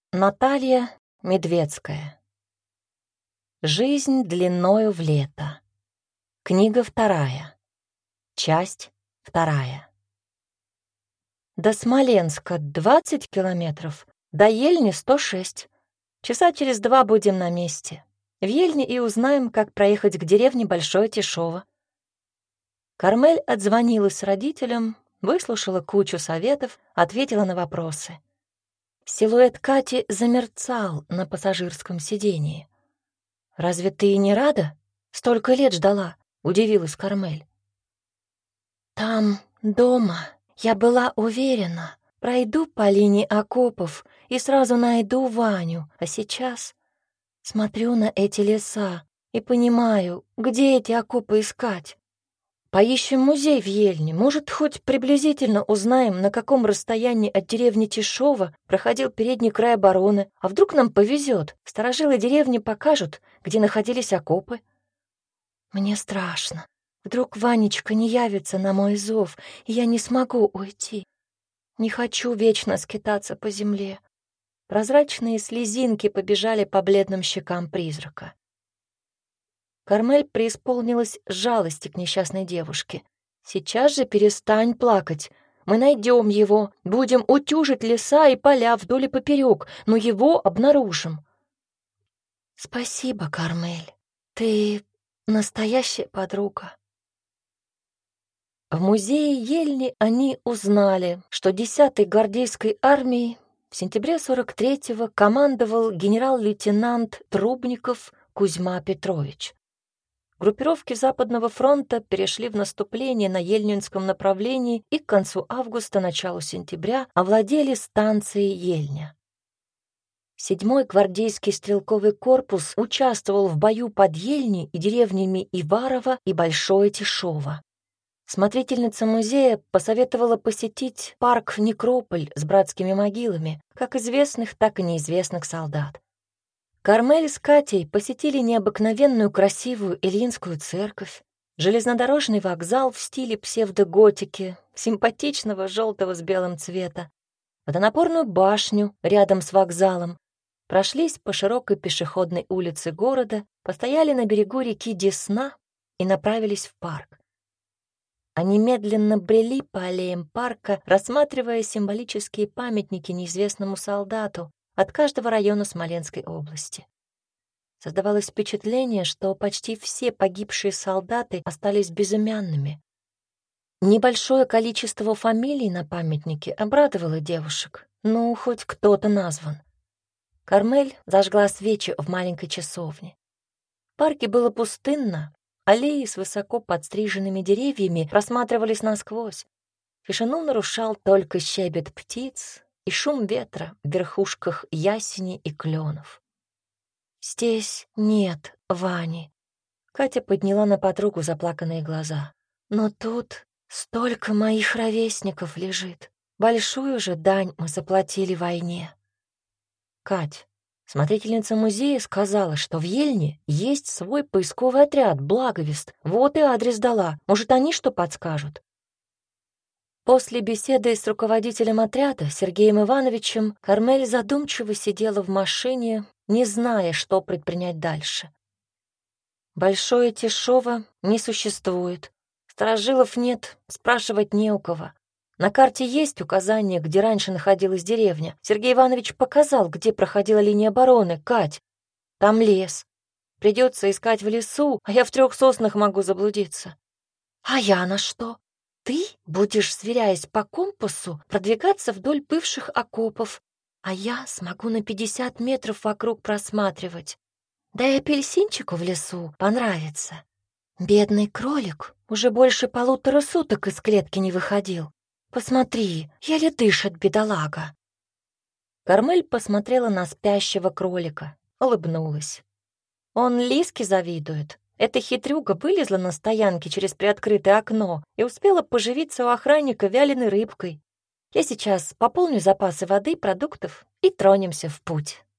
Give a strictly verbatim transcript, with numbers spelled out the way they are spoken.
Наталья Медвецкая. Жизнь длиною в лето. Книга вторая. Часть вторая. До Смоленска двадцать километров, до Ельни сто шесть. Часа через два будем на месте. В Ельне и узнаем, как проехать к деревне Большое Тишово. Кармель отзвонилась родителям, выслушала кучу советов, ответила на вопросы. Силуэт Кати замерцал на пассажирском сидении. «Разве ты не рада? Столько лет ждала», — удивилась Кармель. «Там, дома, я была уверена, пройду по линии окопов и сразу найду Ваню, а сейчас смотрю на эти леса и понимаю, где эти окопы искать. Поищем музей в Ельне, может, хоть приблизительно узнаем, на каком расстоянии от деревни Тишово проходил передний край обороны, а вдруг нам повезет, старожилы деревни покажут, где находились окопы. Мне страшно. Вдруг Ванечка не явится на мой зов, и я не смогу уйти. Не хочу вечно скитаться по земле». Прозрачные слезинки побежали по бледным щекам призрака. Кармель преисполнилась жалости к несчастной девушке. «Сейчас же перестань плакать. Мы найдем его, будем утюжить леса и поля вдоль и поперек, но его обнаружим». «Спасибо, Кармель. Ты настоящая подруга». В музее Ельни они узнали, что десятой гвардейской армией в сентябре сорок третьего командовал генерал-лейтенант Трубников Кузьма Петрович. Группировки Западного фронта перешли в наступление на Ельнинском направлении и к концу августа, началу сентября овладели станцией Ельня. Седьмой гвардейский стрелковый корпус участвовал в бою под Ельней и деревнями Иварово и Большое Тишово. Смотрительница музея посоветовала посетить парк-некрополь с братскими могилами, как известных, так и неизвестных солдат. Кармель с Катей посетили необыкновенную красивую Ильинскую церковь, железнодорожный вокзал в стиле псевдоготики, симпатичного желтого с белым цвета, водонапорную башню рядом с вокзалом, прошлись по широкой пешеходной улице города, постояли на берегу реки Десна и направились в парк. Они медленно брели по аллеям парка, рассматривая символические памятники неизвестному солдату от каждого района Смоленской области. Создавалось впечатление, что почти все погибшие солдаты остались безымянными. Небольшое количество фамилий на памятнике обрадовало девушек. Ну, хоть кто-то назван. Кармель зажгла свечи в маленькой часовне. В парке было пустынно, аллеи с высоко подстриженными деревьями просматривались насквозь. Тишину нарушал только щебет птиц и шум ветра в верхушках ясени и кленов. «Здесь нет Вани», — Катя подняла на подругу заплаканные глаза. «Но тут столько моих ровесников лежит. Большую же дань мы заплатили войне». «Кать, смотрительница музея сказала, что в Ельне есть свой поисковый отряд «Благовест». Вот и адрес дала. Может, они что подскажут?» После беседы с руководителем отряда Сергеем Ивановичем Кармель задумчиво сидела в машине, не зная, что предпринять дальше. Большое Тишово не существует. Старожилов нет, спрашивать не у кого. На карте есть указание, где раньше находилась деревня. Сергей Иванович показал, где проходила линия обороны. Кать, там лес. Придется искать в лесу, а я в трех соснах могу заблудиться. А я на что? Ты будешь, сверяясь по компасу, продвигаться вдоль бывших окопов, а я смогу на пятьдесят метров вокруг просматривать. Да и апельсинчику в лесу понравится. Бедный кролик уже больше полутора суток из клетки не выходил. Посмотри, еле дышит бедолага. Кармель посмотрела на спящего кролика, улыбнулась. Он Лиске завидует. Эта хитрюга вылезла на стоянке через приоткрытое окно и успела поживиться у охранника вяленой рыбкой. Я сейчас пополню запасы воды, продуктов и тронемся в путь.